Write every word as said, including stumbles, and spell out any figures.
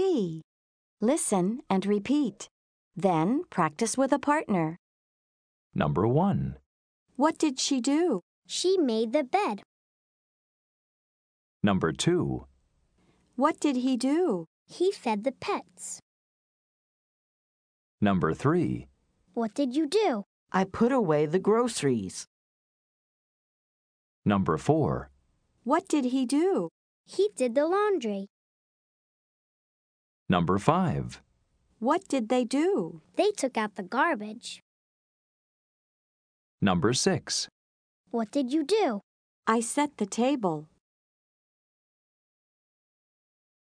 three. Listen and repeat. Then practice with a partner. Number one. What did she do? She made the bed. Number two. What did he do? He fed the pets. Number three. What did you do? I put away the groceries. Number four. What did he do? He did the laundry. Number five. What did they do? They took out the garbage. Number six. What did you do? I set the table.